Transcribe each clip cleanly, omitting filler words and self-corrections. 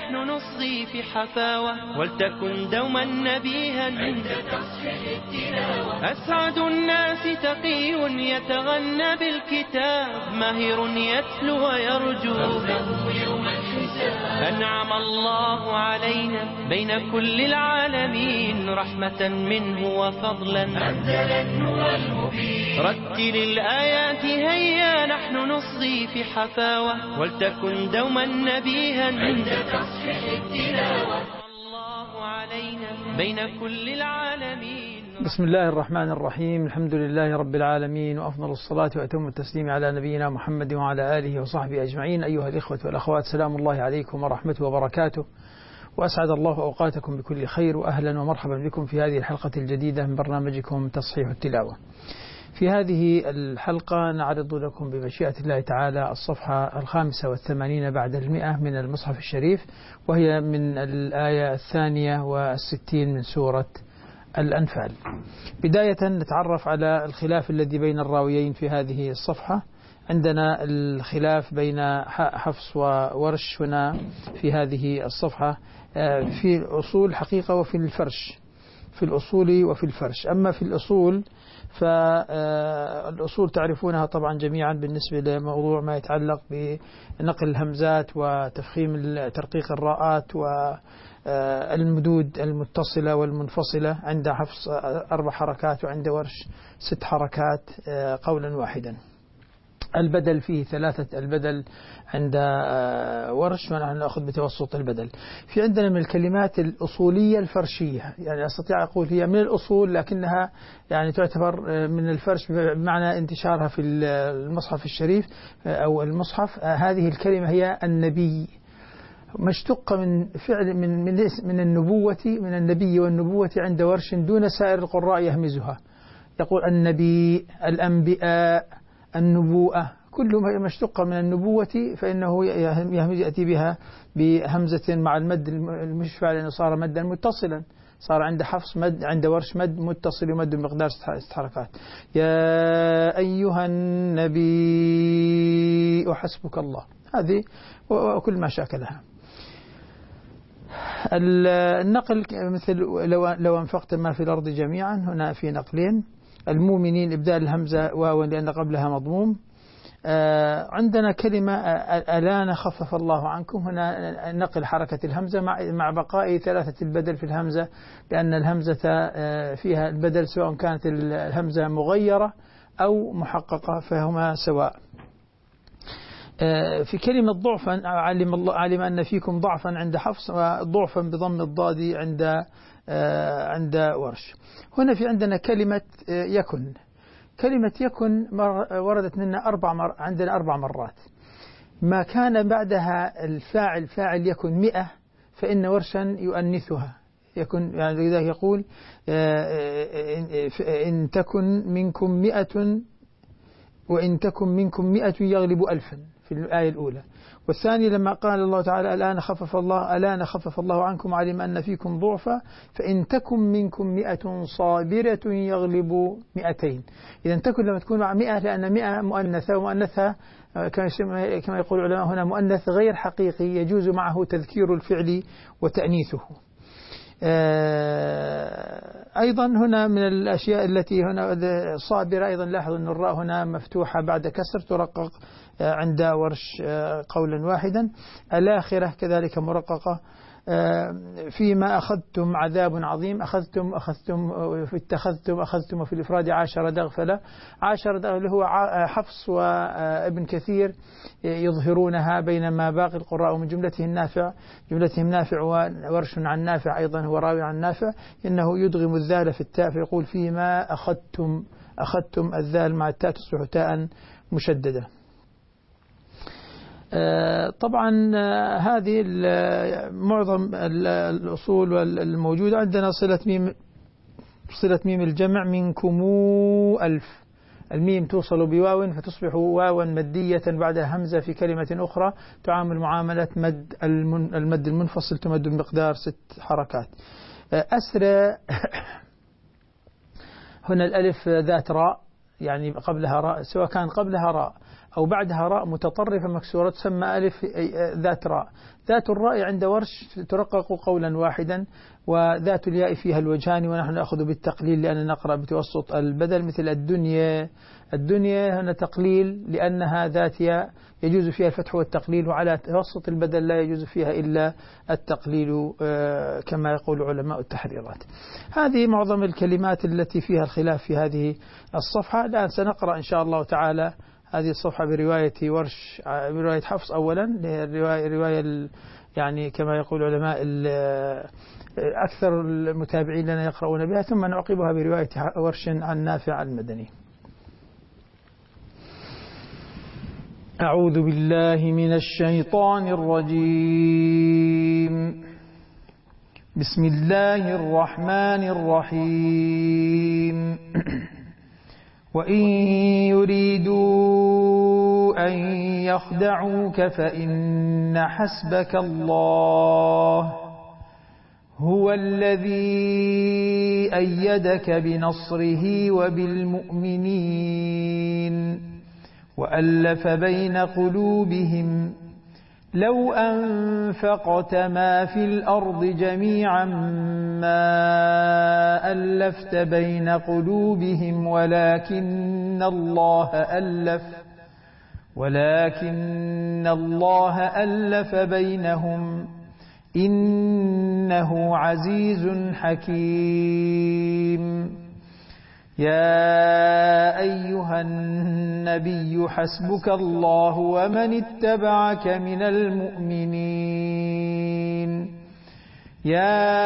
نحن نصغي في حفاوة ولتكن دوما نبيها عند تصحيح التلاوة. أسعد الناس تقي يتغنى بالكتاب ماهر يتلو ويرجو يوم الحساب. أنعم الله علينا بين كل العالمين رحمة منه وفضلا أنزل النور المبين. رتل الآيات هيا نحن نصغي في حفاوة ولتكن دوما نبيها عند تصحيح التلاوة. الله علينا بين كل العالمين. بسم الله الرحمن الرحيم. الحمد لله رب العالمين، وأفضل الصلاة وأتم التسليم على نبينا محمد وعلى آله وصحبه أجمعين. أيها الإخوة والأخوات، سلام الله عليكم ورحمته وبركاته، وأسعد الله أوقاتكم بكل خير، وأهلا ومرحبا بكم في هذه الحلقة الجديدة من برنامجكم تصحيح التلاوة. في هذه الحلقة نعرض لكم بمشيئة الله تعالى الصفحة 85 بعد 100 من المصحف الشريف، وهي من الآية 62 من سورة الأنفال. بداية نتعرف على الخلاف الذي بين الراويين في هذه الصفحة. عندنا الخلاف بين حفص وورش هنا في هذه الصفحة في الأصول حقيقة وفي الفرش، في الأصول وفي الفرش. أما في الأصول فالأصول تعرفونها طبعا جميعا بالنسبة لموضوع ما يتعلق بنقل الهمزات وتفخيم ترقيق الراءات والمدود المتصلة والمنفصلة. عند حفص 4 حركات وعند ورش 6 حركات قولا واحدا. البدل فيه 3 البدل عند ورش، ونحن نأخذ بتوسط البدل. في عندنا من الكلمات الأصولية الفرشية، يعني أستطيع أقول هي من الأصول لكنها يعني تعتبر من الفرش بمعنى انتشارها في المصحف الشريف أو المصحف. هذه الكلمة هي النبي، مشتقة من فعل من النبوة، من النبي والنبوة عند ورش دون سائر القراء يهمزها. يقول النبي، الأنبياء، النبوءة، كلها مشتقة من النبوة، فإنه يأتي بها بهمزة مع المد المشفع، لأنه صار مدا متصلا. صار عند حفص مد، عند ورش مد متصل ومد بمقدار 6 حركات. يا أيها النبي حسبك الله، هذه وكل ما شاكلها. النقل مثل لو أنفقت ما في الأرض جميعا، هنا في نقلين. المؤمنين إبدال الهمزة واو لأن قبلها مضموم. عندنا كلمة الآن خفف الله عنكم، هنا نقل حركة الهمزة مع بقاء 3 البدل في الهمزة، لأن الهمزة فيها البدل سواء كانت الهمزة مغيرة أو محققة فهما سواء. في كلمة ضعفا، علم أن فيكم ضعفا عند حفص، وضعفا بضم الضاد عند ورش. هنا في عندنا كلمة يكن. كلمة يكن وردت لنا عندنا 4 مرات. ما كان بعدها الفاعل فاعل يكن 100 فإن ورشا يؤنثها يكن، يعني لذلك يقول إن تكن منكم 100 وإن تكن منكم 100 يغلب 1000 في الآية الأولى. والثاني لما قال الله تعالى الآن خفف الله عنكم علم أن فيكم ضعفا فإن تكن منكم 100 صابرة يغلب 200. إذا تكن لما تكون مع 100 لأن 100 مؤنثة، ومؤنثها كما يقول العلماء هنا مؤنث غير حقيقي يجوز معه تذكير الفعل وتأنيثه. أيضا هنا من الأشياء التي هنا صابرة، أيضا لاحظوا أن الراء هنا مفتوحة بعد كسر ترقق عند ورش قولا واحدا. الآخرة كذلك مرققة. فيما أخذتم عذاب عظيم، أخذتم أخذتم في الإفراد 10 دغفلة. 10 دغفلة هو حفص وابن كثير يظهرونها، بينما باقي القراء من جملتهم نافع وورش عن نافع أيضا هو راوي عن نافع، إنه يدغم الذال في التاء فيقول فيما أخذتم الذال مع التاء تصبح تاء مشددة. طبعا هذه معظم الأصول الموجودة. عندنا صلة ميم الجمع منكم 1000، الميم توصل بواو فتصبح واوا مدية بعد همزة في كلمة أخرى، تعامل معاملة المد المنفصل، تمد بمقدار 6 حركات. أسرى هنا الألف ذات راء، يعني قبلها راء، سواء كان قبلها راء أو بعدها راء متطرفة مكسورة تسمى ألف ذات راء. ذات الراء عند ورش ترقق قولا واحدا، وذات الياء فيها الوجهان، ونحن نأخذ بالتقليل لأن نقرأ بتوسط البدل، مثل الدنيا. الدنيا هنا تقليل لأنها ذات ياء يجوز فيها الفتح والتقليل، وعلى توسط البدل لا يجوز فيها إلا التقليل كما يقول علماء التحريرات. هذه معظم الكلمات التي فيها الخلاف في هذه الصفحة. الآن سنقرأ إن شاء الله تعالى هذه الصفحة برواية ورش، برواية حفص أولا، رواية يعني كما يقول علماء أكثر المتابعين لنا يقرؤون بها، ثم نعقبها برواية ورش عن نافع المدني. أعوذ بالله من الشيطان الرجيم. بسم الله الرحمن الرحيم. وإن يريدوا أن يخدعوك فإن حسبك الله هو الذي أيدك بنصره وبالمؤمنين وألف بين قلوبهم لو أنفقت ما في الأرض جميعا ما ألفت بين قلوبهم ولكن الله ألف بينهم إنه عزيز حكيم. يا أيها النبي حسبك الله ومن اتبعك من المؤمنين. يا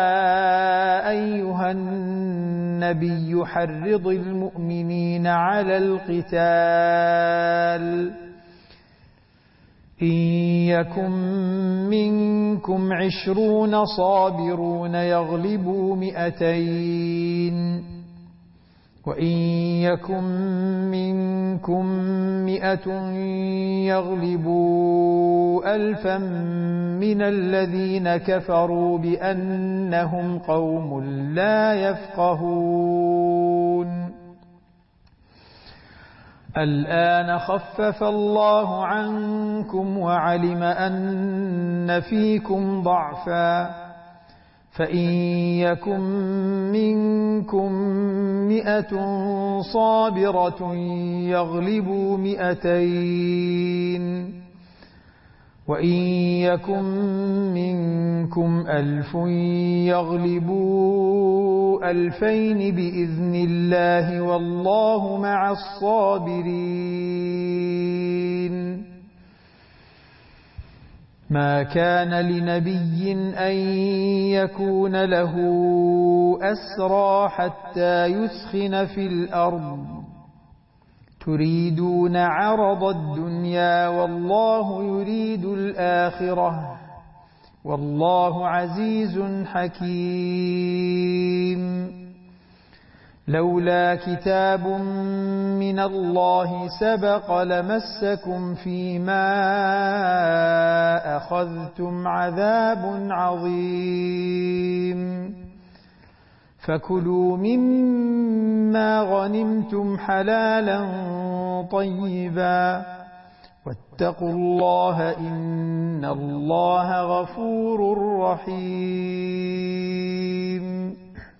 أيها النبي حرض المؤمنين على القتال إن يكن منكم 20 صابرون يغلبوا 200 وإن يكن منكم 100 يغلبوا 1000 من الذين كفروا بأنهم قوم لا يفقهون. الآن خفف الله عنكم وعلم أن فيكم ضعفا فإن يكن منكم 100 صابرة يغلبوا 200 وإن يكن منكم 1000 يغلبوا 2000 بإذن الله والله مع الصابرين. ما كان لنبي أن يكون له أسرى حتى يسخن في الأرض تريدون عرض الدنيا والله يريد الآخرة والله عزيز حكيم. لولا كتاب من الله سبق لمسكم فيما أخذتم عذاب عظيم. فكلوا مما غنمتم حلالا طيبا واتقوا الله إن الله غفور رحيم.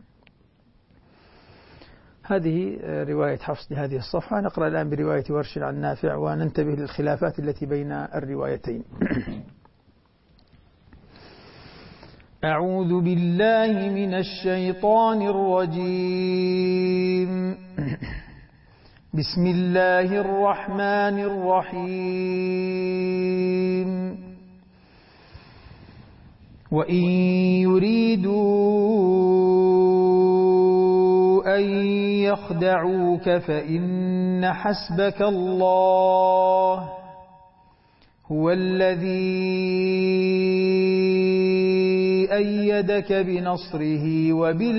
هذه رواية حفص لهذه الصفحة. نقرأ الآن برواية ورش عن نافع وننتبه للخلافات التي بين الروايتين. أعوذ بالله من الشيطان الرجيم. بسم الله الرحمن الرحيم. وإن يريدوا أن يخدعوك فإن حسبك الله هو الذي أيدك بنصره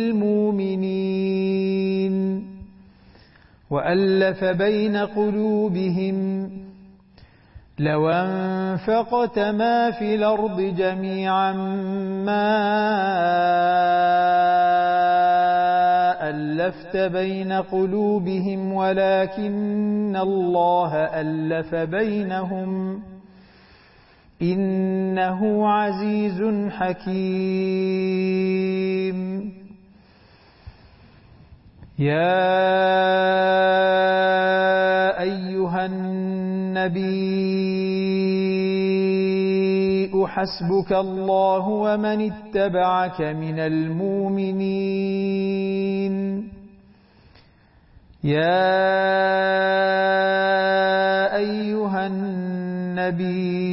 وبالمؤمنين وألف بين قلوبهم لو أنفقت ما في الأرض جميعا ما ألفت بين قلوبهم ولكن الله ألف بينهم إنه عزيز حكيم. يا أيها النبي حسبك الله ومن اتبعك من المؤمنين. يا أيها النبي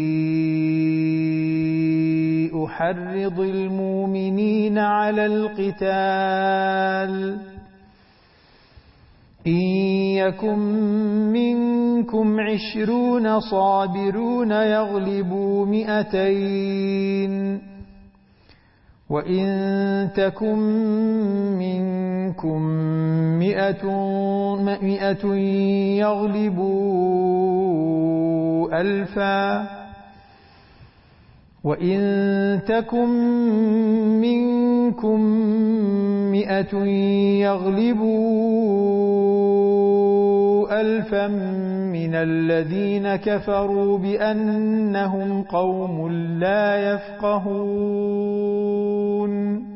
حرض المؤمنين على القتال إن يكن منكم 20 صابرون يغلبوا 200 وإن تكن منكم 100 يغلبوا 1000 وإن تكن منكم 100 يغلبوا 1000 من الذين كفروا بأنهم قوم لا يفقهون.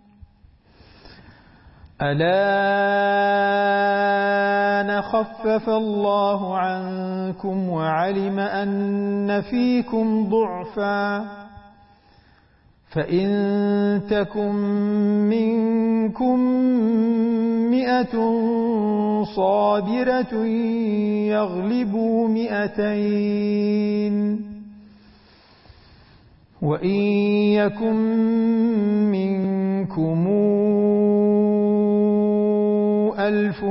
الآن خفف الله عنكم وعلم أن فيكم ضعفا فإن تكن منكم 100 صابرة يغلبوا 200 وإن يكن منكم 1000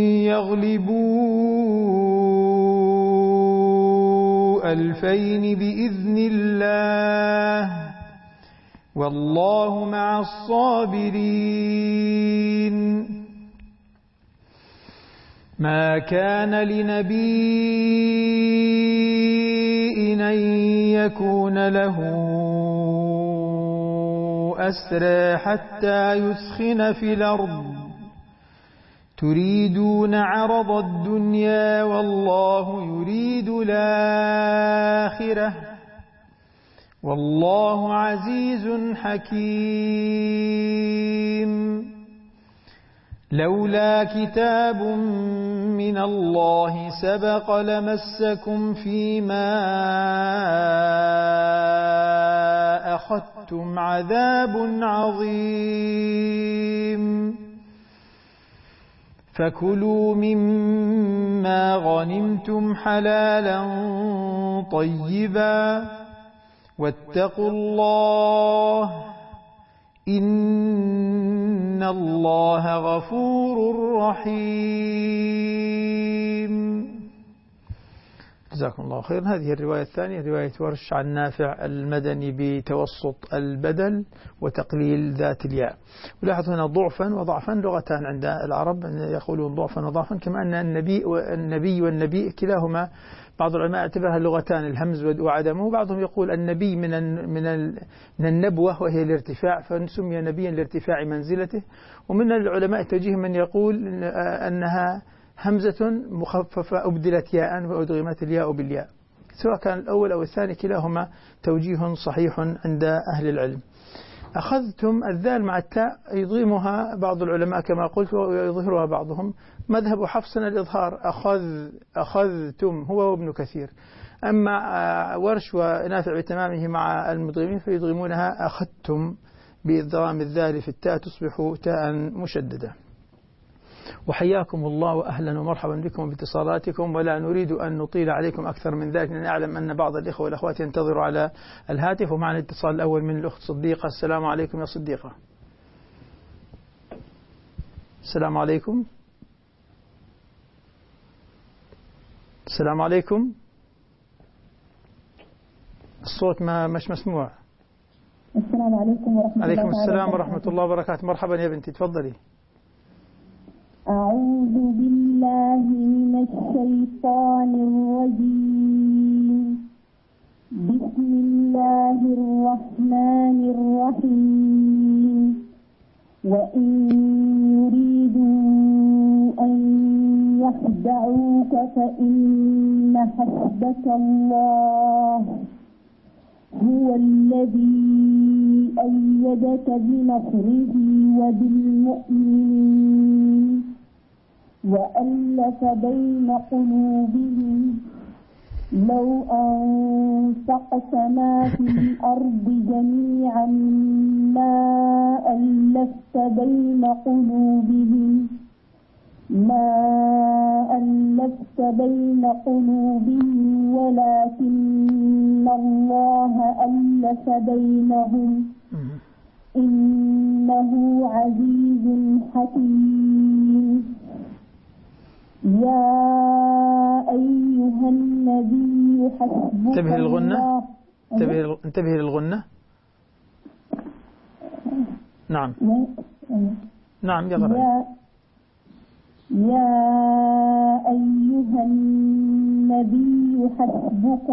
يغلبوا 2000 بإذن الله والله مع الصابرين. ما كان لنبي أن يكون له أسرى حتى يثخن في الأرض تريدون عرض الدنيا والله يريد الآخرة والله عزيز حكيم. لولا كتاب من الله سبق لمسكم فيما أخذتم عذاب عظيم. فكلوا مما غنمتم حلالا طيبا واتقوا الله إن الله غفور رحيم. جزاكم الله خيرا. هذه الرواية الثانية رواية ورش عن نافع المدني بتوسط البدل وتقليل ذات الياء. ولاحظ هنا ضعفا وضعفا لغتان عند العرب يقولون ضعفا وضعفا، كما أن النبي والنبي كلاهما بعض العلماء اعتبرها لغتان الهمز وعدمه. بعضهم يقول النبي من النبوة وهي الارتفاع فسمي نبيا لارتفاع منزلته، ومن العلماء توجيه من يقول أنها همزة مخففة أبدلت ياء وأدغمت الياء بالياء. سواء كان الأول أو الثاني كلاهما توجيه صحيح عند أهل العلم. أخذتم الذال مع التاء يضغمها بعض العلماء كما قلت ويظهرها بعضهم. مذهب حفص الإظهار أخذتم هو وابن كثير. أما ورش ونافع بتمامه مع المضغمين فيضغمونها أخذتم بإضغام الذال في التاء تصبح تاء مشددة. وحياكم الله وأهلا ومرحبا بكم باتصالاتكم، ولا نريد أن نطيل عليكم أكثر من ذلك لأن أعلم أن بعض الإخوة والأخوات ينتظروا على الهاتف. ومعنا الاتصال الأول من الأخت صديقة. السلام عليكم يا صديقة. السلام عليكم. السلام عليكم. الصوت مش مسموع. السلام عليكم ورحمة الله. عليكم السلام ورحمة الله وبركاته. مرحبا يا بنتي، تفضلي. أعوذ بالله من الشيطان الرجيم. بسم الله الرحمن الرحيم. وإن يريد يخدعوك فإن حسبك الله هو الذي أيدك بنصره وبالمؤمنين وألف بين قلوبهم لو أنفقت ما في الأرض جميعا ما ألفت بين قلوبهم ولكن الله ألف بينهم إنه عزيز حكيم. يا أيها النبي حسبك انتبه للغنة الله. انتبه للغنة. نعم يقرأ. يا أيها النبي حسبك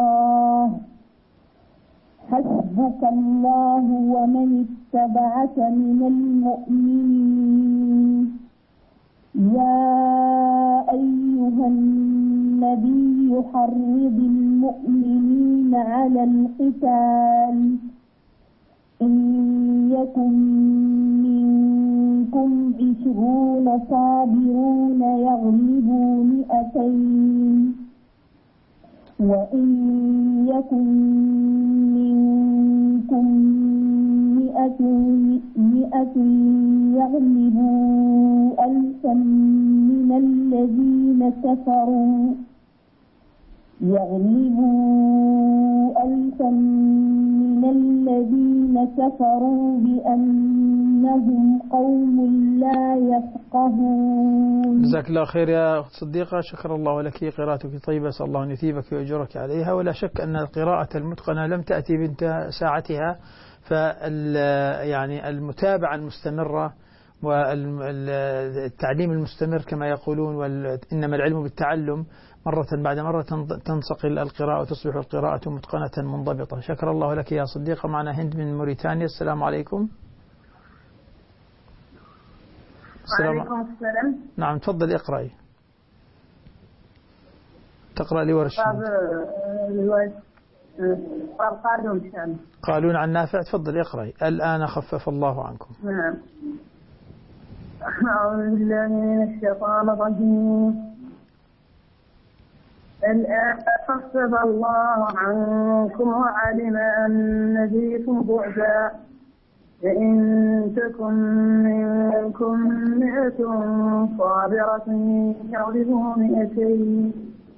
الله ومن اتبعك من المؤمنين. يا أيها النبي حرض المؤمنين على القتال إن يكن منكم 20 صابرون يغلبوا 200 وإن يكن منكم 100 يغلبوا 1000 من الذين كفروا بأنهم قوم لا يفقهون. جزاك الله خير يا أخت صديقة، شكر الله لك، قراءتك طيبة، أسأل الله أن يثيبك ويأجرك عليها. ولا شك أن القراءة المتقنة لم تأتي بنت ساعتها، يعني المتابعة المستمرة والتعليم المستمر كما يقولون، إنما العلم بالتعلم، مرة بعد مرة تنصقل القراءة وتصبح القراءة متقنة منضبطة. شكر الله لك يا صديقة. معنا هند من موريتانيا. السلام عليكم. وعليكم السلام. نعم تفضل اقرأي. تقرأ لي ورش. قالون عن نافع. تفضل اقرأي. الآن خفف الله عنكم. نعم. أعوذ بالله من الشيطان الرجيم. الآن خفف الله عنكم وعلم أن فيكم ضعفا فإن تكن منكم 100 صابرة يغلبوا 200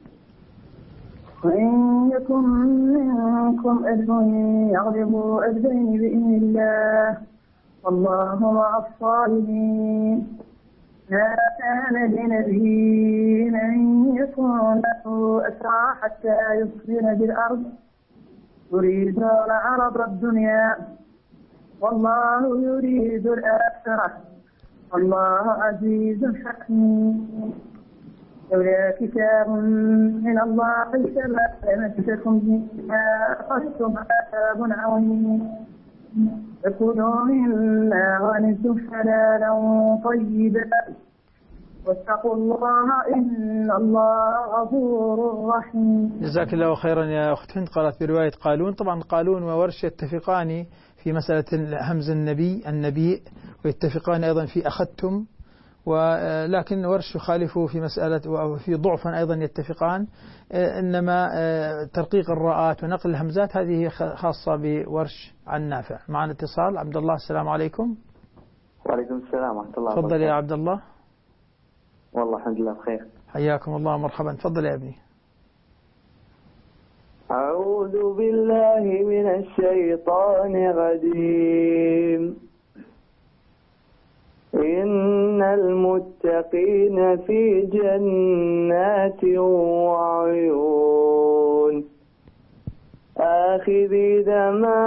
وإن يكن منكم 1000 يغلبوا 2000 بإذن الله والله مع الصابرين. ما كان لنبي أن يكون له أسرى حتى يسكن بالأرض يريدون عرض الدنيا والله يريد الآخرة والله عزيز حكيم. لولا كتاب من الله كما لمسكم بما أخذتم عذاب عظيم. فكلوا مما غنمتم حلالا طيبا واتقوا الله إن الله غفور رحيم. جزاك الله خيرا يا أخت هند. قالت برواية قالون. طبعا قالون وورش يتفقان في مسألة همز النبي ويتفقان أيضا في أخذتم، ولكن ورش يخالفه في مسألة وفي ضعفا أيضا يتفقان، إنما ترقيق الراءات ونقل الهمزات هذه خاصة بورش عن نافع. معنا اتصال. عبد الله. السلام عليكم. وعليكم السلام ورحمة الله. تفضل يا عبد الله. والله الحمد لله بخير. حياكم الله مرحبا. تفضل يا ابني. أعوذ بالله من الشيطان الرجيم. إن المتقين في جنات وعيون آخذين ما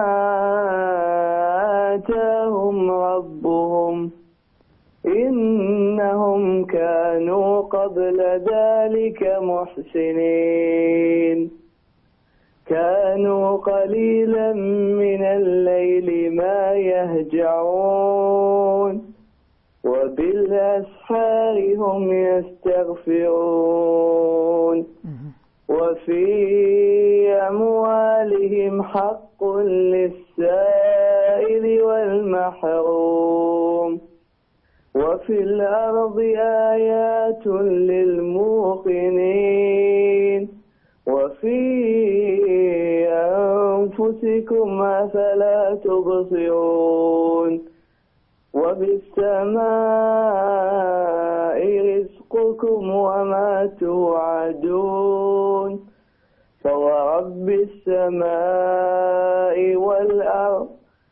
آتاهم ربهم إنهم كانوا قبل ذلك محسنين. كانوا قليلا من الليل ما يهجعون وبالأسحار بالأسحار هم يستغفرون وفي أموالهم حق للسائل والمحروم وفي الأرض آيات للموقنين وفي أنفسكم أفلا تبصرون وبالسماء رزقكم وما توعدون فورب السماء والأرض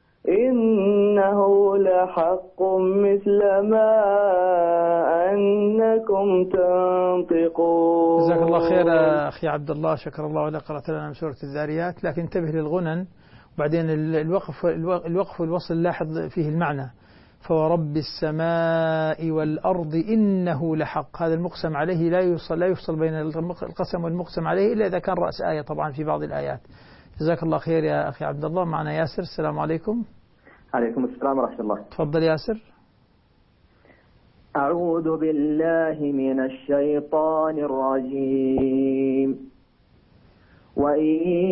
إنه لحق مثل ما أنكم تنطقون. جزاك الله خير أخي عبد الله، شكر الله لك. قرأت لنا من سورة الذاريات، لكن انتبه للغنن وبعدين الوقف والوصل لاحظ فيه المعنى. فورب السماء والأرض إنه لحق، هذا المقسم عليه لا يفصل بين القسم والمقسم عليه إلا إذا كان رأس آية طبعا في بعض الآيات. جزاك الله خير يا أخي عبد الله. معنا ياسر. السلام عليكم. عليكم السلام ورحمة الله. تفضل ياسر. أعوذ بالله من الشيطان الرجيم. وإن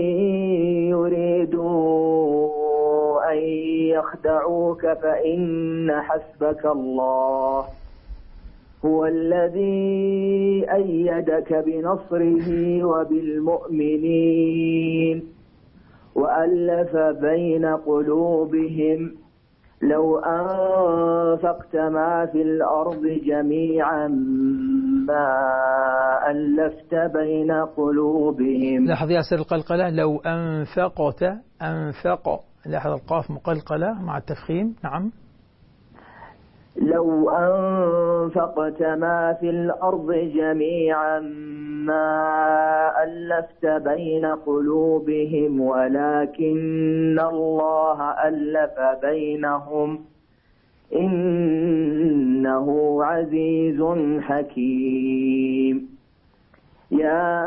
يريدوا أن يخدعوك فإن حسبك الله هو الذي أيدك بنصره وبالمؤمنين وألف بين قلوبهم لو أنفقت ما في الأرض جميعا ما ألفت بين قلوبهم. لاحظ ياسر القلقلة، لو أنفق، لاحظ القاف مقلقلة مع التفخيم. نعم. لو أنفقت ما في الأرض جميعا ما ألفت بين قلوبهم ولكن الله ألف بينهم إنه عزيز حكيم. يا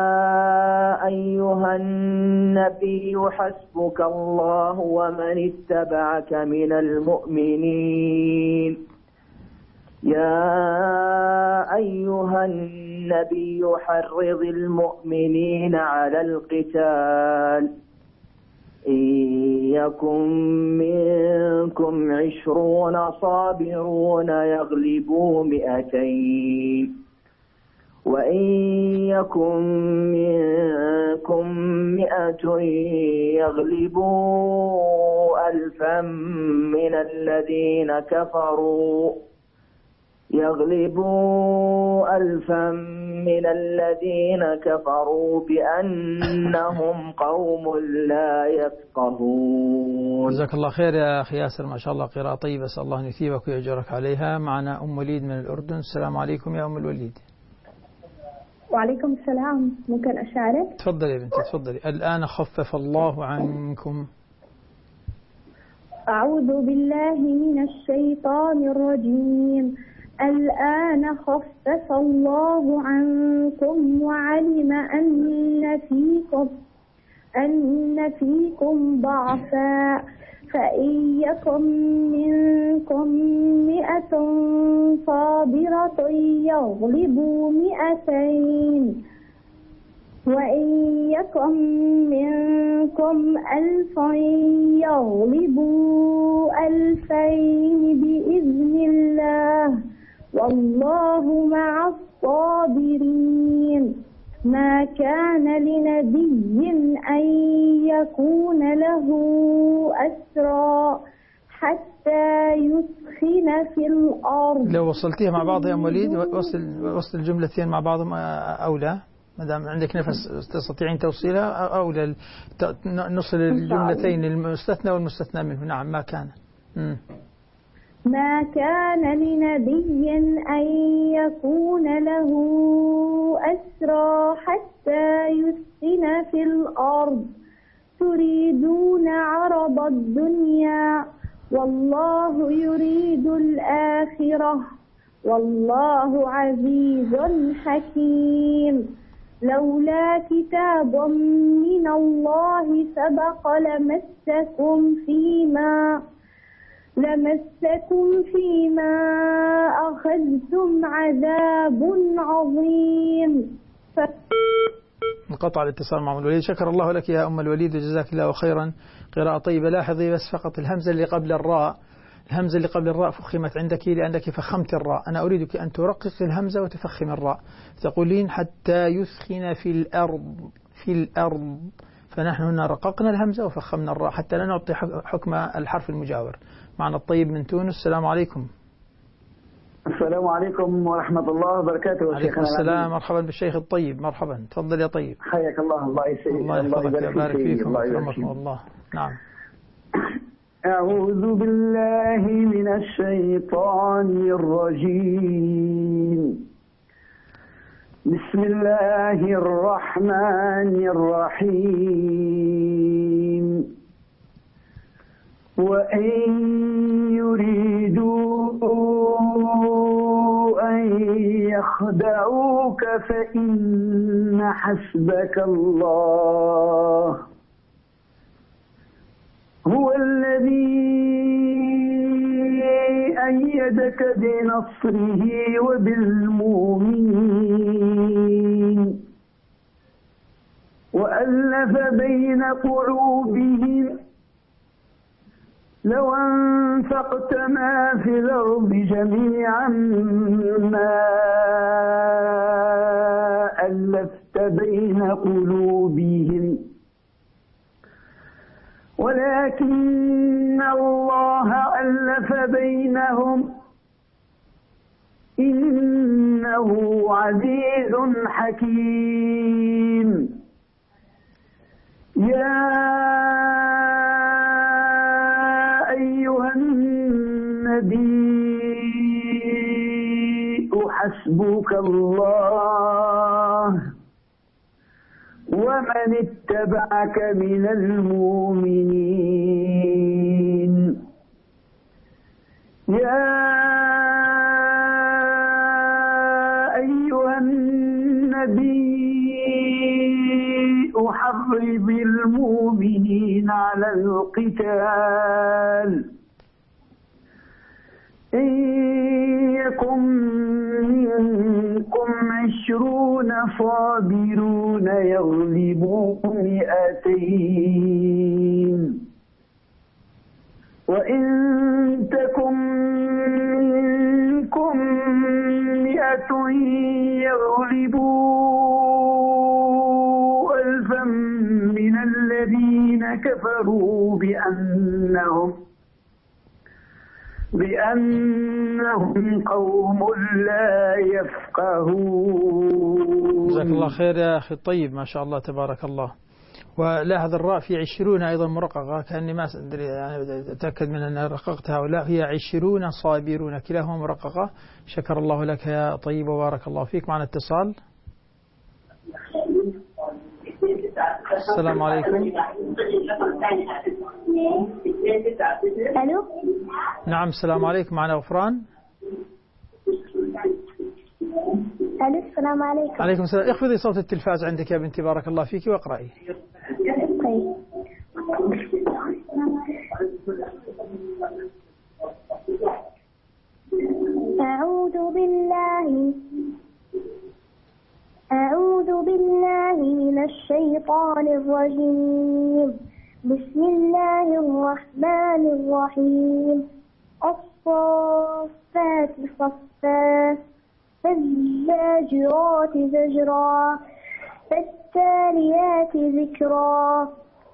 أيها النبي حسبك الله ومن اتبعك من المؤمنين. يا أيها النبي حرض المؤمنين على القتال إن يكن منكم 20 صابرون يغلبوا 200 وإن يكن منكم 100 يغلبوا 1000 من الذين كفروا بأنهم قوم لا يفقهون. جزاك الله خير يا أخي ياسر، ما شاء الله قراءة طيبة، أسأل الله أن يثيبك ويأجرك عليها. معنا أم وليد من الأردن. السلام عليكم يا أم الوليد. وعليكم السلام. ممكن أشارك؟ تفضلي يا بنتي تفضلي. الآن خفف الله عنكم. أعوذ بالله من الشيطان الرجيم. الآن خفف الله عنكم وعلم أن فيكم ضعفا فإن يكن منكم 100 صابرة يغلبوا 200 وإن يكن منكم 1000 يغلبوا 2000 بإذن الله والله مع الصابرين. ما كان لنبي أن يكون له أسرى حتى يثخن في الأرض. لو وصلتيها مع بعض يا أم وليد، وصل الجملتين مع بعضهم أولى، ما دام عندك نفس تستطيعين توصيلها أولى. نصل الجملتين المستثنى والمستثنى منه. نعم. ما كان ما كان لنبي أن يكون له أسرى حتى يثخن في الأرض تريدون عرض الدنيا والله يريد الآخرة والله عزيز حكيم. لولا كتاب من الله سبق لمسكم فيما أخذتم عذاب عظيم. انقطع الاتصال مع أم الوليد. شكر الله لك يا أم الوليد وجزاك الله خيرا. قراءة طيبة. لاحظي بس فقط الهمزة اللي قبل الراء، الهمزة اللي قبل الراء فخمت عندك لأنك فخمت الراء. أنا أريدك أن ترقق الهمزة وتفخم الراء. تقولين حتى يثخن في الأرض، في الأرض، فنحن هنا رققنا الهمزة وفخمنا الراء حتى لا نعطي حكم الحرف المجاور. معنا الطيب من تونس. السلام عليكم. السلام عليكم ورحمة الله وبركاته. عليكم السلام. مرحبا بالشيخ الطيب. مرحبا. تفضل يا طيب. حياك الله. الله يسعدك. الله يحفظك ويبارك فيكم ويكرمكم الله. نعم. أعوذ بالله من الشيطان الرجيم. بسم الله الرحمن الرحيم. وإن يريدوا أن يخدعوك فإن حسبك الله هو الذي أيدك بنصره وبالمؤمنين وألف بين قلوبهم لو أنفقت ما في الأرض جميعا ما ألفت بين قلوبهم ولكن الله ألف بينهم إنه عزيز حكيم. يا أيها النبي حسبك الله ومن اتبعك من المؤمنين. يا أيها النبي حرض المؤمنين على القتال إن يكن منكم 20 صابرون يغلبوا 200 وإن تكن منكم 100 يغلبوا 1000 من الذين كفروا بأنهم قوم لا يفقهون. جزاك الله خير يا أخي الطيب. ما شاء الله تبارك الله. ولاحظ الراء في 20 أيضا مرققة، كأني ما أدري يعني أتأكد من أن رققتها ولا. هي 20 صابرون كلاهما مرققة. شكر الله لك يا طيب وبارك الله فيك. معنا اتصال. السلام عليكم. ألو. نعم السلام عليكم. معنا غفران. ألو السلام عليكم. عليكم السلام. اخفضي صوت التلفاز عندك يا بنتي بارك الله فيك واقرأي. طيب. أعوذ بالله من الشيطان الرجيم. بسم الله الرحمن الرحيم. الصافات صفا فالزاجرات زجرا فالتاليات ذكرا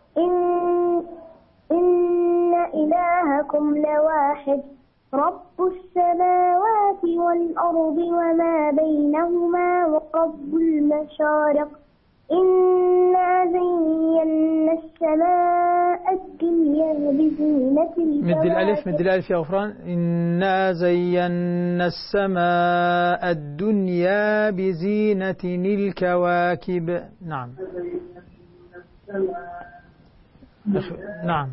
إن إلهكم لواحد رب السماوات والأرض وما بينهما ورب المشارق إنا زينا السماء الدنيا بزينة الكواكب. مد الألف يا غفران. إنا زينا السماء الدنيا بزينة الكواكب. نعم. نعم.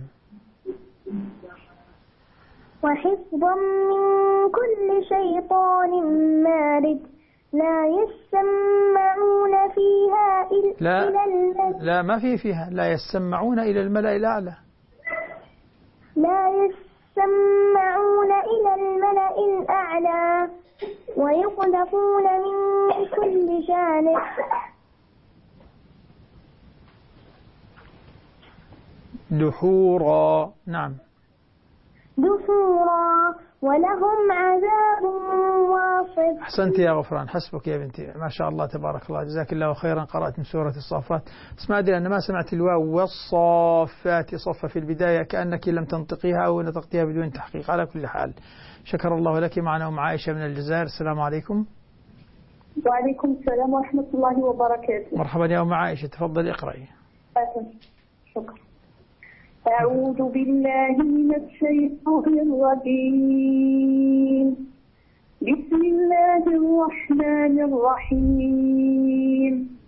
وحفظا من كل شيطان مارد لا يسمعون فيها إلى الملأ. لا ما فيها لا يسمعون إلى الملأ الأعلى. لا يسمعون أعلى ويقذفون من كل جانب دحورا. نعم. دحورا ولهم عذاب واصب. أحسنت يا غفران، حسبك يا بنتي، ما شاء الله تبارك الله، جزاك الله خيرا. قرأت من سورة الصافات، بس ما أدري أنا ما سمعت الواو والصافات صفة في البداية، كأنك لم تنطقيها أو نطقتها بدون تحقيق. على كل حال شكر الله لك. معنا أم عائشة من الجزائر. السلام عليكم. وعليكم السلام ورحمة الله وبركاته. مرحبا يا أم عائشة، تفضلي اقرأي. شكرا. أعوذ بالله من الشيطان الرجيم. بسم الله الرحمن الرحيم.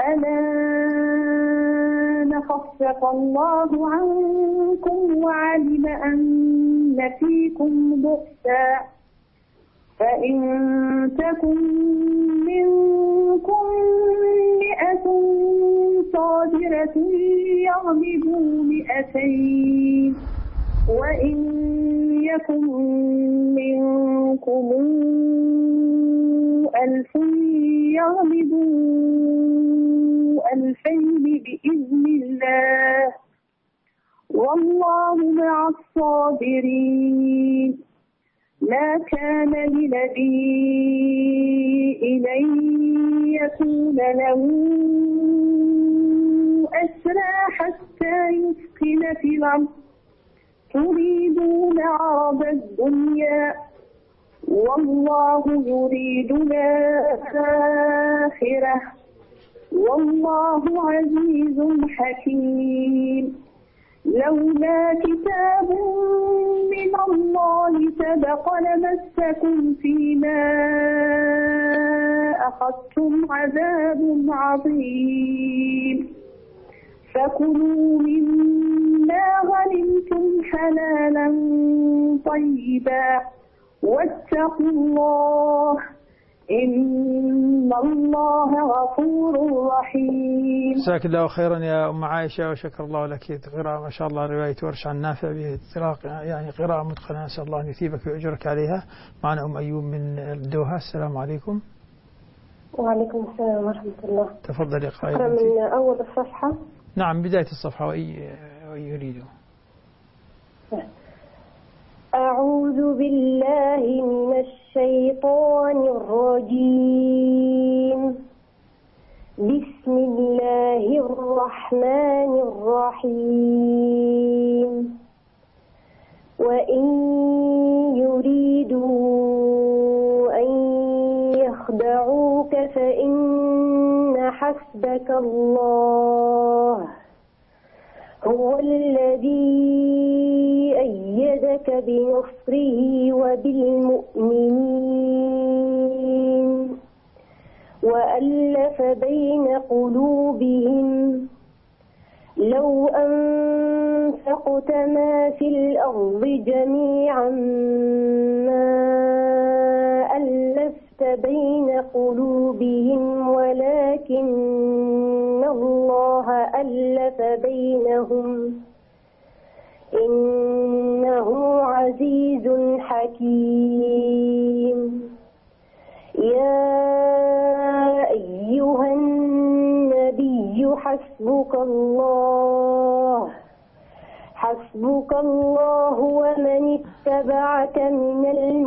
الآن خفف الله عنكم وعلم أن فيكم ضعفا فإن تكن منكم 100 صابرة يغلبوا 200 وإن يكن منكم 1000 يغلبوا 2000 بإذن الله والله مع الصابرين. ما كان لنبي أن يكون له أسرى حتى يسكن في الأرض تريدون عرض الدنيا والله يريد الآخرة والله عزيز حكيم. لولا كتاب من الله سبق لمسكم فيما أخذتم عذاب عظيم. فكلوا مما غنمتم حلالا طيبا واتقوا الله إن الله غفور رحيم. جزاك الله خيرا يا أم عائشة، وشكر الله لك. قراءة ما شاء الله، رواية ورش عن نافع بإطلاق، يعني قراءة متقنة، نسأل الله أن يثيبك ويأجرك عليها. معنا أم أيوب من الدوحة. السلام عليكم. وعليكم السلام ورحمة الله. تفضلي اقرأي. أقرأ من أول الصفحة. نعم، بداية الصفحة وأي يريد. أعوذ بالله من الشيطان الرجيم. بسم الله الرحمن الرحيم. وإن يريدوا أن يخدعوك فإن حسبك الله هو الذي أيدك بنصره وبالمؤمنين وألف بين قلوبهم لو أنفقت ما في الأرض جميعا ما ألفت بين قلوبهم ولكن الله ألف بينهم إنه عزيز حكيم. يا أيها النبي حسبك الله ومن اتبعك من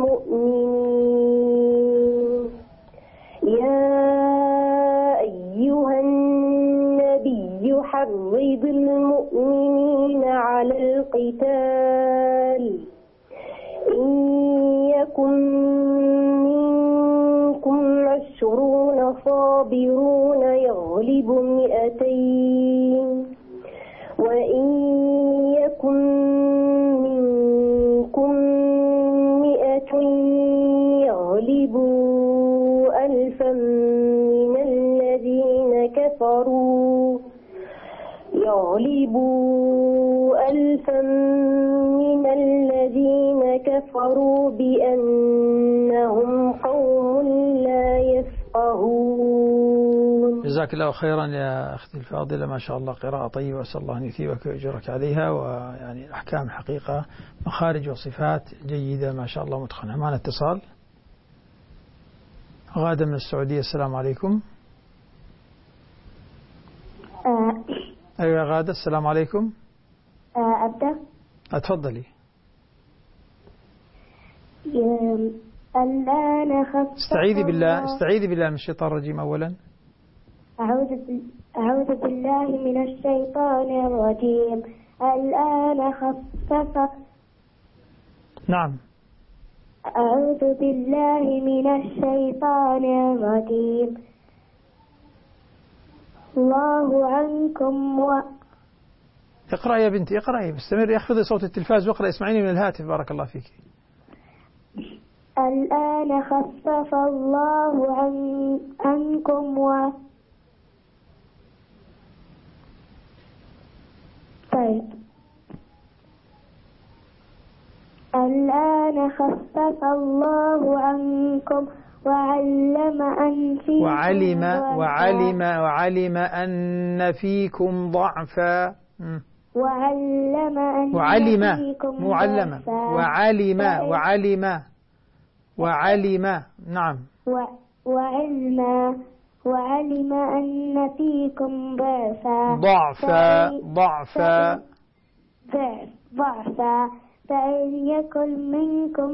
المؤمنين. يا أيها النبي حرض المؤمنين على القتال إن يكن منكم 20 صابرون يغلبوا 200 وإن يكن منكم 100 يغلبوا 1000 من الذين كفروا بأنهم قوم لا يفقهون. جزاك الله خيرا يا أختي الفاضلة، ما شاء الله قراءة طيبة، أسأل الله أن يثيبك ويجرك عليها، ويعني الأحكام حقيقة مخارج وصفات جيدة ما شاء الله متقنة. معنا اتصال. غادة من السعودية، السلام عليكم. أيوة يا غادة، السلام عليكم. أبدأ. أتفضلي. الآن خفف استعيذي بالله من الشيطان الرجيم أولا. أعوذ بالله من الشيطان الرجيم. الآن خفف. نعم. أعوذ بالله من الشيطان الرجيم. الله عنكم اقرأ يا بنتي، اقرأي، استمري، اخفضي صوت التلفاز واقرأي، اسمعيني من الهاتف، بارك الله فيك. الآن خفف الله عنكم طيب. الآن خفف الله عنكم وعلم أن فيكم ضعفا. نعم. وعلم أن فيكم ضعفا فإن يكن منكم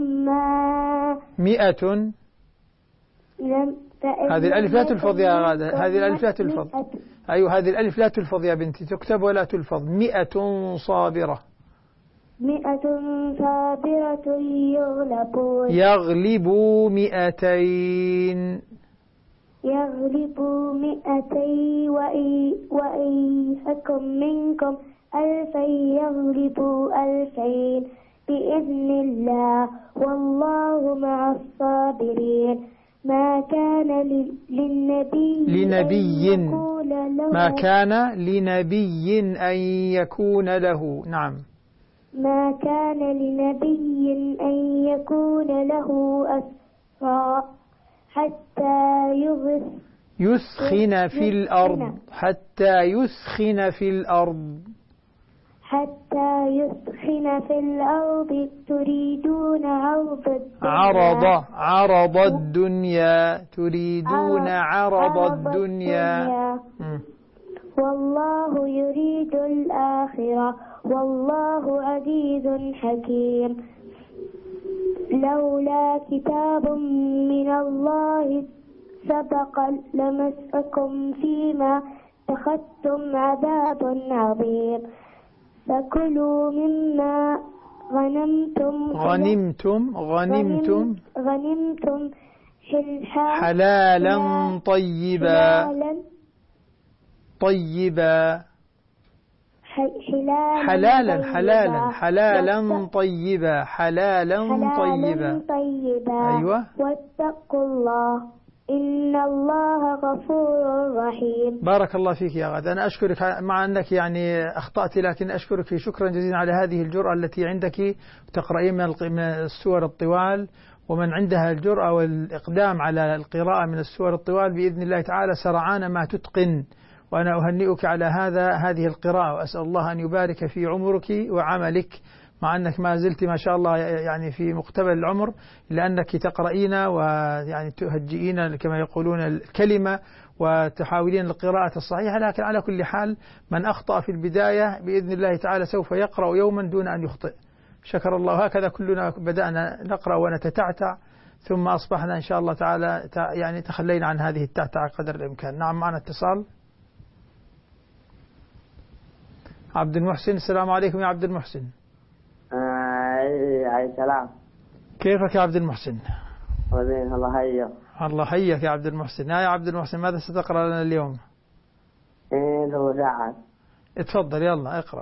100. هذه الألف لا تلفظ يا غادة، هذه الألف لا تلفظ. أيوة هذه الألف لا تلفظ يا بنتي، تكتب ولا تلفظ. 100 صابرة. 100 صابرة يغلبوا 200. يغلبوا 200 وإن يكن منكم 1000 يغلبوا 2000 بإذن الله والله مع الصابرين. ما كان لنبي أن يكون له. نعم. ما كان لنبي أن يكون له أسرى حتى يثخن في الأرض. تريدون عرض الدنيا. والله يريد الآخرة والله عزيز حكيم. لولا كتاب من الله سبق لمسكم فيما اتخذتم عذاب عظيم. فكلوا مما غنمتم حلالا طيبا. أيوة. واتقوا الله إن الله غفور رحيم. بارك الله فيك يا غادة، أنا أشكرك مع أنك يعني أخطأت، لكن أشكرك شكرا جزيلا على هذه الجرأة التي عندك، تقرأين من السور الطوال، ومن عندها الجرأة والإقدام على القراءة من السور الطوال بإذن الله تعالى سرعان ما تتقن، وأنا أهنئك على هذه القراءة، وأسأل الله أن يبارك في عمرك وعملك، مع أنك ما زلت ما شاء الله يعني في مقتبل العمر، لأنك تقرأين ويعني تهجئين كما يقولون الكلمة وتحاولين القراءة الصحيحة. لكن على كل حال من أخطأ في البداية بإذن الله تعالى سوف يقرأ يوما دون أن يخطئ. شكر الله. هكذا كلنا بدأنا نقرأ ونتتعتع، ثم أصبحنا إن شاء الله تعالى يعني تخلينا عن هذه التعتع قدر الإمكان. نعم، معنا اتصال. عبد المحسن، السلام عليكم يا عبد المحسن. عليه السلام. كيفك يا عبد المحسن؟ الله حياك. الله حياك يا عبد المحسن. يا عبد المحسن، ماذا ستقرأ لنا اليوم؟ لو ساعة. اتفضل يلا اقرأ.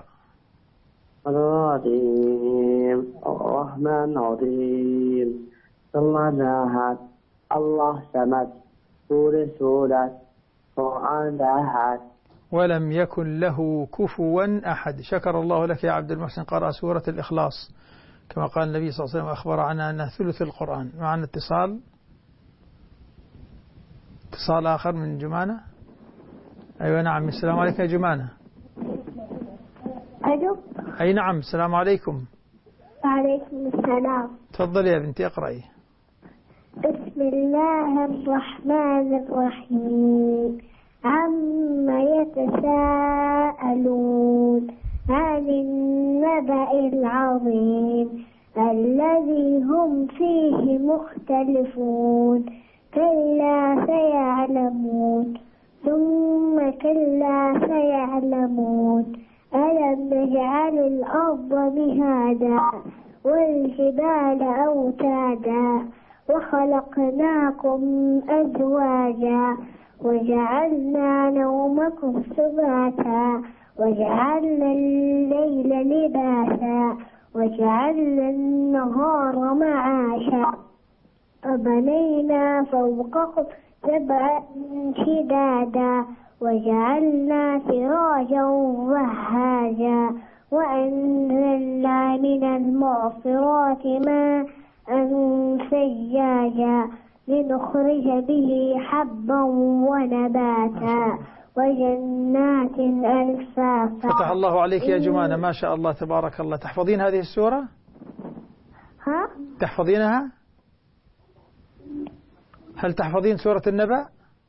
الرحيم الرحمن الرحيم الله الله سمد سورة قرآن أحد ولم يكن له كفوا أحد. شكر الله لك يا عبد المحسن. قرأ سورة الإخلاص كما قال النبي صلى الله عليه وسلم وأخبر عنها أنها ثلث القرآن. معنا اتصال آخر من جمانة. أيوة نعم. السلام عليكم يا جمانة. ألو. أي نعم. السلام عليكم. وعليكم السلام. تفضلي يا بنتي اقرأي. بسم الله الرحمن الرحيم. عما يتساءلون عن النبأ العظيم الذي هم فيه مختلفون كلا سيعلمون ثم كلا سيعلمون ألم نجعل الأرض مهادا والجبال أوتادا وخلقناكم أزواجا وجعلنا نومكم سباتا وجعلنا الليل لباسا وجعلنا النهار معاشا وبنينا فوقكم سبعا شدادا وجعلنا سراجا وهاجا وأنزلنا من المعصرات ماء ثجاجا لنخرج به حبا ونباتا وجنات ألفافا. فتح الله عليك يا جمانة، ما شاء الله تبارك الله. تحفظين هذه السورة؟ ها؟ تحفظينها؟ هل تحفظين سورة النبأ؟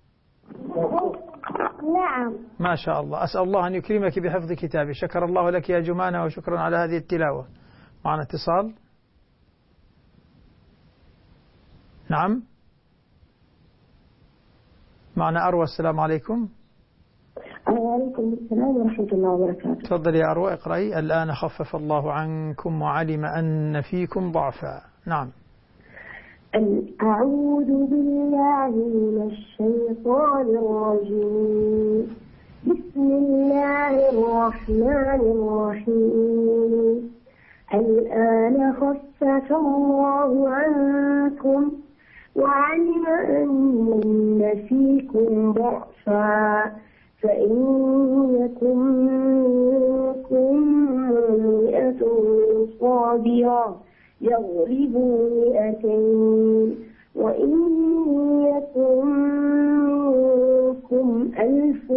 نعم. ما شاء الله. أسأل الله أن يكرمك بحفظ كتابه. شكر الله لك يا جمانة وشكرا على هذه التلاوة. معنا اتصال. نعم معنا أروى. السلام عليكم. وعليكم السلام ورحمة الله وبركاته. تفضل يا أروى اقرأي. الآن خفف الله عنكم وعلم أن فيكم ضعفا. نعم. أعوذ بالله من الشيطان الرجيم. بسم الله الرحمن الرحيم. الآن خفف الله عنكم وعلم أن فيكم ضعفا فإن يكن منكم 100 صابرة يغلبوا 200 وإن يكن منكم 1000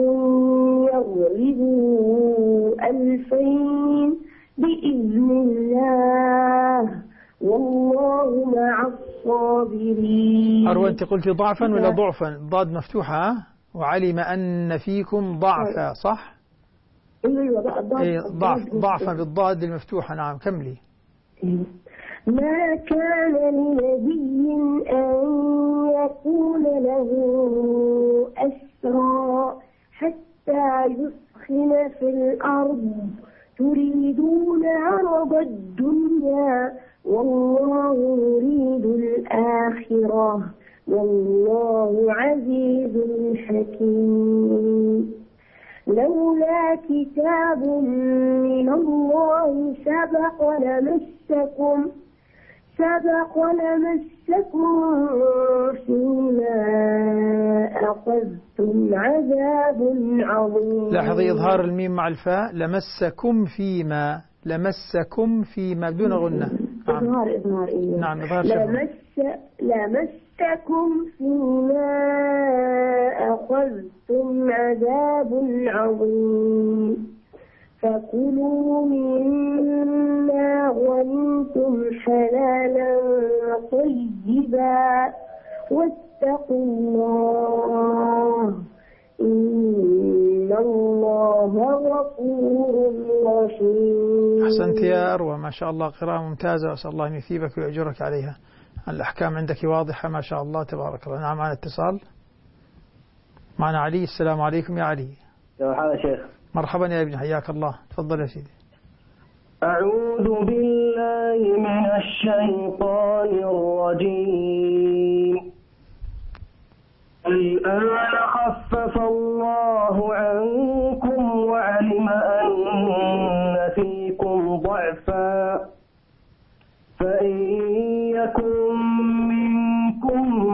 يغلبوا 2000 بإذن الله والله مع الصابرين. أروى أنت قلت ضعفا ولا ضعفا؟ ضاد مفتوحة. وعلم أن فيكم ضعفا صح؟ ايوه ضعفا بالضاد المفتوحة. نعم كملي. ما كان لنبي أن يكون له أسرى حتى يسخن في الأرض تريدون عرض الدنيا والله يريد الآخرة والله عزيز حكيم. لولا كتاب من الله سبق لمسكم فيما أخذتم عذاب عظيم. لاحظي إظهار الميم مع الفاء. لمسكم فيما بدون غنة. إظهار إيه. نعم إظهار شبه. لمسكم فيما أخذتم عذاب عظيم فكلوا مما غنمتم حلالا طيبا واتقوا الله إن الله غفور رحيم. أحسنت يا أروى ما شاء الله، قراءة ممتازة، وأسأل الله أن يثيبك ويأجرك عليها. الأحكام عندك واضحة ما شاء الله تبارك الله. نعم معنا اتصال. معنا علي. السلام عليكم يا علي. يا شيخ. مرحبا يا ابني حياك الله. تفضل يا سيدي. أعوذ بالله من الشيطان الرجيم. الآن خفف الله عنكم وعلم أن فيكم ضعفا فإن يكن منكم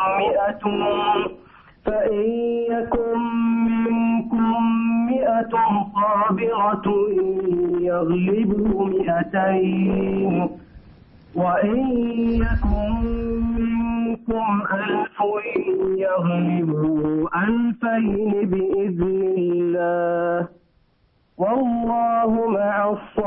100 صابرة يغلبوا 200 وإن يكن منكم 1000 يغلبوا 2000 بإذن الله والله مع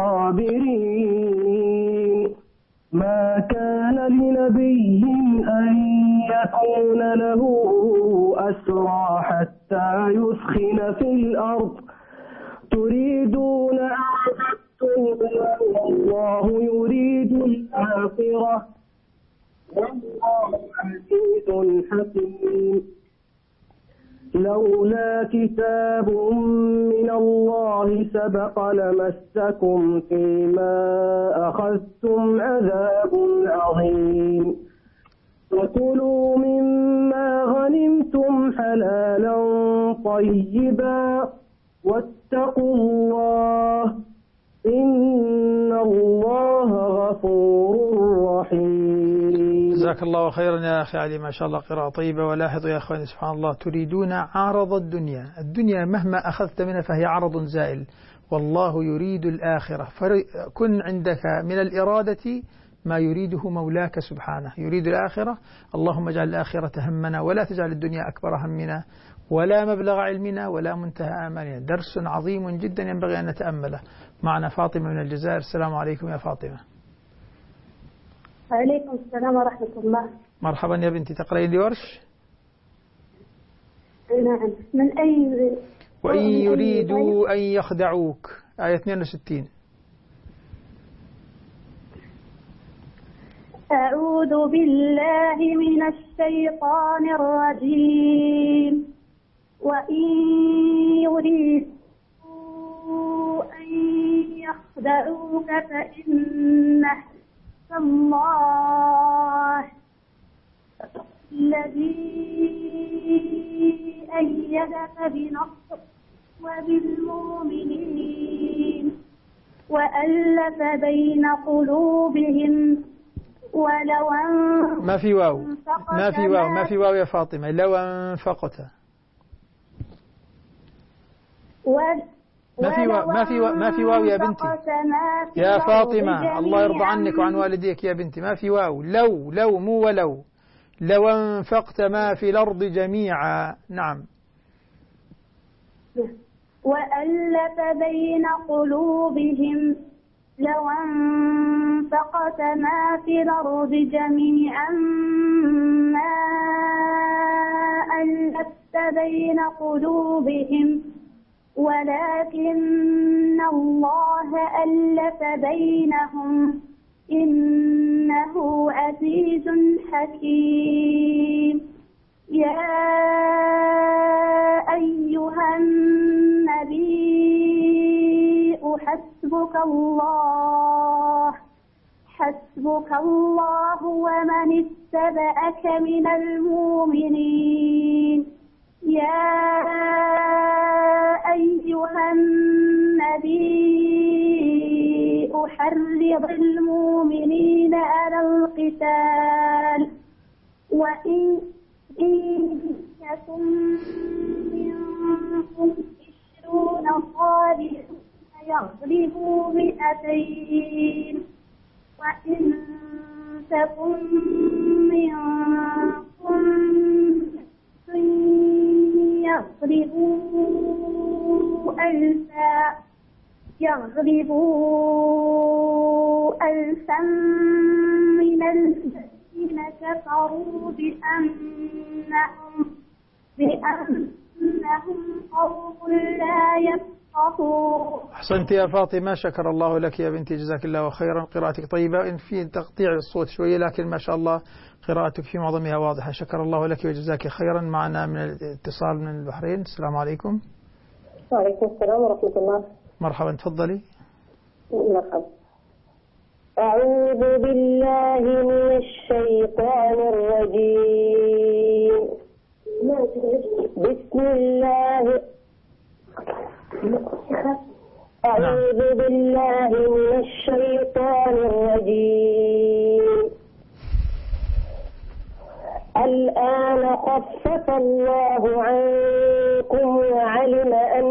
الصابرين. ما كان لنبي أن يكون له أسرى حتى يثخن في الأرض تريدون عرض الدنيا والله يريد الآخرة والله عزيز حكيم. لولا كتاب من الله سبق لمسكم فيما أخذتم عذاب عظيم. فكلوا مما غنمتم حلالا طيبا واتقوا الله إن الله غفور رحيم. جزاك الله خيرا يا أخي علي، ما شاء الله قراءة طيبة. ولاحظوا يا أخواني سبحان الله، تريدون عرض الدنيا، الدنيا مهما أخذت منها فهي عرض زائل، والله يريد الآخرة. فكن عندك من الإرادة ما يريده مولاك سبحانه، يريد الآخرة. اللهم اجعل الآخرة همنا ولا تجعل الدنيا أكبر همنا ولا مبلغ علمنا ولا منتهى آمالنا. درس عظيم جدا ينبغي أن نتأمله. معنا فاطمة من الجزائر. السلام عليكم يا فاطمة. وعليكم السلام ورحمة الله. مرحبا يا بنتي، تقرأين لي ورش؟ نعم. من أي وإن يريدوا أن يخدعوك، آية 62. أعوذ بالله من الشيطان الرجيم. وإن يريدوا أن يخدعوك فإن الله الذي أيدك بنصره وبالمؤمنين وألف بين قلوبهم ولو ما في واو ما في واو يا فاطمة. لو أنفقت ما في واو يا بنتي يا فاطمة، الله يرضى عنك وعن والديك يا بنتي. ما في واو. لو مو ولو. لو أنفقت ما في الأرض جميعا. نعم. وألف بين قلوبهم لو أنفقت ما في الأرض جميعا ما ألفت بين قلوبهم ولكن الله ألف بينهم إنه عزيز حكيم. يا أيها النبي حسبك الله ومن اتبعك من المؤمنين. يا أيها النبي حرض المؤمنين على القتال وإن يكن منكم 20 صابرون يغلبوا 200 وإن تكن منكم يغلبوا ألفا من الذين كفروا بأنهم قوم لا يفقهون. أحسنت يا فاطمة، شكر الله لك يا بنتي، جزاك الله خيرا. قراءتك طيبة، إن في تقطيع الصوت شوية لكن ما شاء الله قراءتك في معظمها واضحة. شكر الله لك وجزاك خيرا. معنا من الاتصال من البحرين. السلام عليكم. وعليكم السلام ورحمة الله. مرحبا، تفضلي. مرحبا. أعوذ بالله من الشيطان الرجيم. بسم الله. أعوذ بالله من الشيطان الرجيم. الآن خفف الله عنكم وعلم أن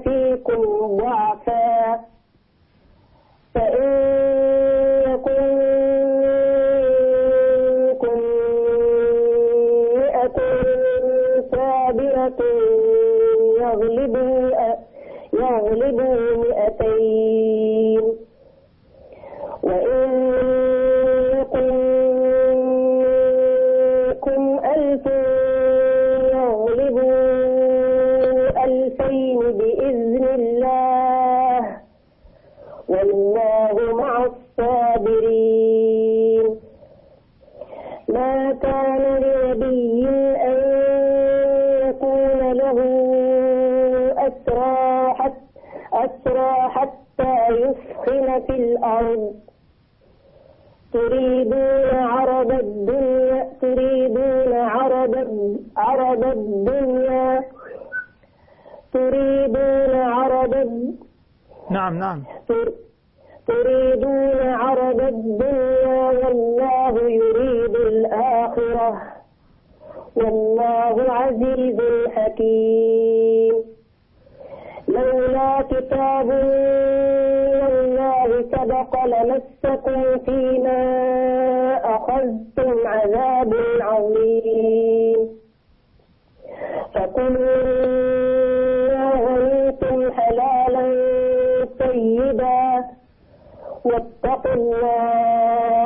فيكم ضعفا فإن يكن الصابرين ما كان لنبي أن يكون له أسرى حتى يثخن في الأرض تريدون عرض الدنيا والله يريد الآخرة والله عزيز حكيم لولا كتاب والله سبق لمسكم فيما أخذتم عذاب عظيم فكلوا مما غنمتم حلالا طيبا واتقوا الله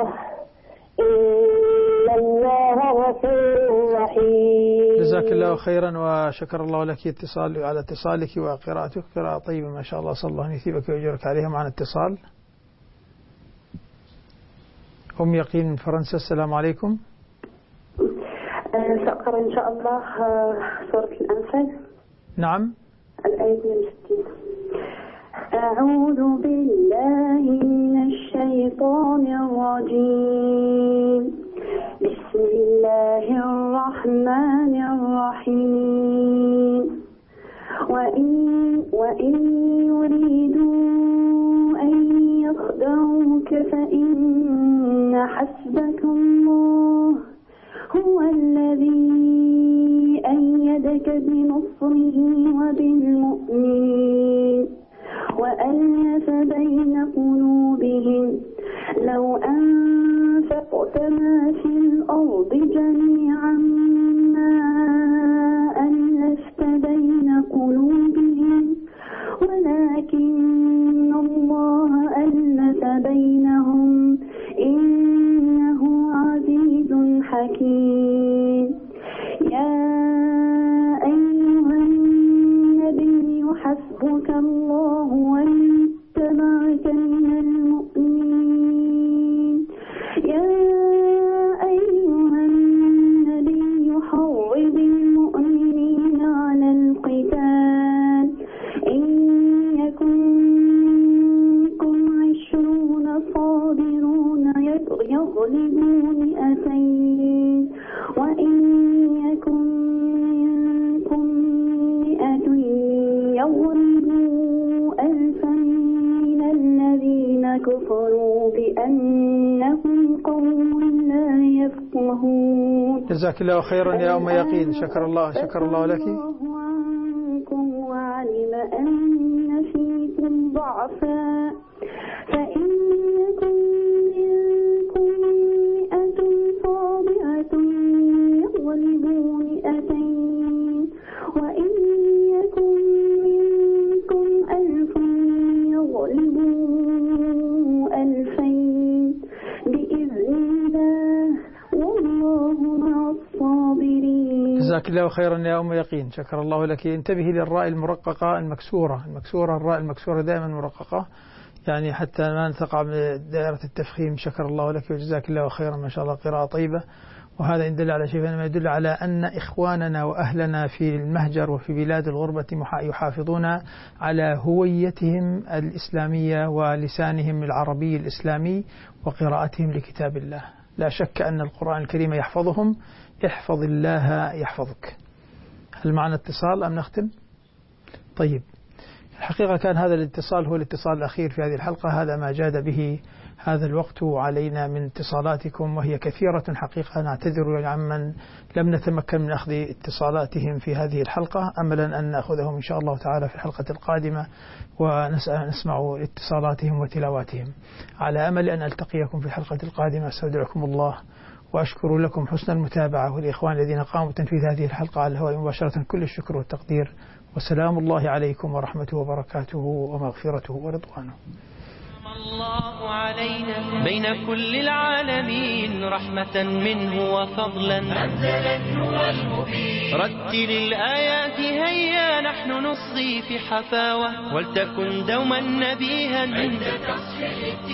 إن الله غفور رحيم. جزاك الله خيرا وشكر الله لك على اتصالك وقراءتك قراءة طيبة ما شاء الله، صلى الله أن يثيبك ويجرك عليها. معنا اتصال. أم يقين من فرنسا، السلام عليكم. سأقرأ إن شاء الله سورة الأنفال. نعم. الآية 62. أعوذ بالله من الشيطان الرجيم. بسم الله الرحمن الرحيم. وإن يريدوا أن يخدعوك فإن حسبك الله هو الذي أيدك بنصره وبالمؤمنين وألف بين قلوبهم لو أنفقت ما في الأرض جميعا ما ألفت بين قلوبهم ولكن الله ألف بينهم إنه عزيز حكيم. يا أيها النبي حسبك الله ومن اتبعك من المؤمنين. يا أيها النبي حرض المؤمنين على القتال إن يكن منكم 20 صابرون يغلبوا 200 وإن يكن منكم 100 يغلبوا 1000 من الذين كفروا بأنهم قوم لا يفقهون. جزاك الله خيرا يا أم يقين، شكر الله لك. عنكم وعلم أن فيكم ضعفا فإن يكن منكم 100 صابرة يغلبوا 200 وإن يكن منكم 1000 يغلبوا 2000 بإذن الله والله مع الصابرين. جزاك الله خيرا يا أم يقين، شكر الله لك. انتبهي للراء المرققة المكسورة، الراء المكسورة دائما مرققة، يعني حتى ما تقع من دائرة التفخيم. شكر الله لك وجزاك الله خيرا، ما شاء الله قراءة طيبة. وهذا يدل على شيء، ما يدل على أن إخواننا وأهلنا في المهجر وفي بلاد الغربة يحافظون على هويتهم الإسلامية ولسانهم العربي الإسلامي وقراءتهم لكتاب الله. لا شك أن القرآن الكريم يحفظهم. احفظ الله يحفظك. هل معنا اتصال أم نختم؟ طيب، الحقيقة كان هذا الاتصال هو الاتصال الأخير في هذه الحلقة. هذا ما جاد به هذا الوقت علينا من اتصالاتكم، وهي كثيرة حقيقة. نعتذر عمن لم نتمكن من أخذ اتصالاتهم في هذه الحلقة، أملا أن نأخذهم إن شاء الله تعالى في الحلقة القادمة ونسمع اتصالاتهم وتلاواتهم، على أمل أن ألتقيكم في الحلقة القادمة. استودعكم الله وأشكر لكم حسن المتابعة، والإخوان الذين قاموا بتنفيذ هذه الحلقة على الهواء مباشرة كل الشكر والتقدير، وسلام الله عليكم ورحمته وبركاته ومغفرته ورضوانه. الله علينا بين كل العالمين رحمة منه وفضلا، أنزل النور المبين. رتل الآيات هيا نحن نصغي في حفاوة، ولتكن دوما نبيها عند تصحيح